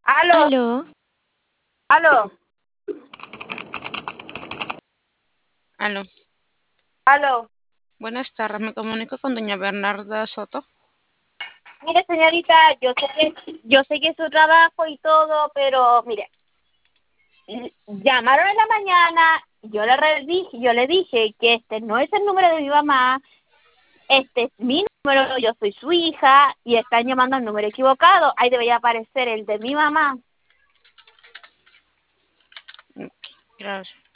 Aló, Aló, aló, aló. aló. Buenas tardes, me comunico con doña Bernarda Soto. Mire, señorita, yo sé que es su trabajo y todo, pero mire, llamaron en la mañana, yo le dije que este no es el número de mi mamá, este es mi número, yo soy su hija y están llamando al número equivocado. Ahí debería aparecer el de mi mamá. Gracias.